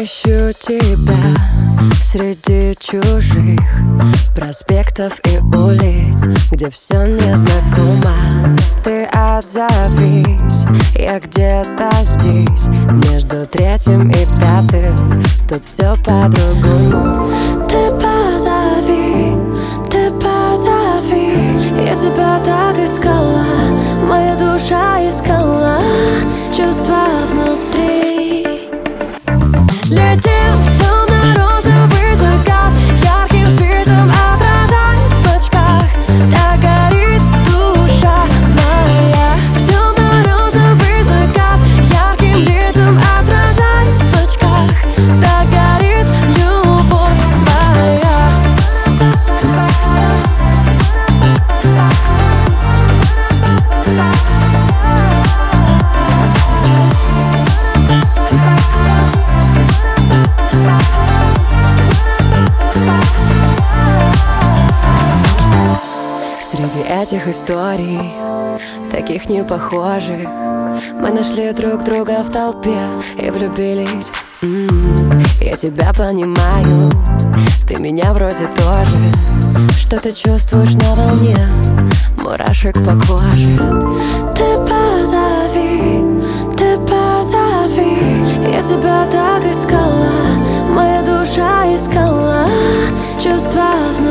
Ищу тебя среди чужих проспектов и улиц, где все незнакомо. Ты отзовись, я где-то здесь, между третьим и пятым, тут все по-другому. Ты позови, я тебя так искала, моя душа искала чувства внутри. Летим в темно-розовый закат, ярким светом отражаясь в очках. Так горит душа моя. В темно-розовый закат, ярким летом отражаясь в очках. Так горит любовь моя. Среди этих историй, таких непохожих, мы нашли друг друга в толпе и влюбились. Я тебя понимаю, ты меня вроде тоже. Что ты чувствуешь на волне, мурашек по коже. Ты позови, я тебя так искала, моя душа искала чувства внутри.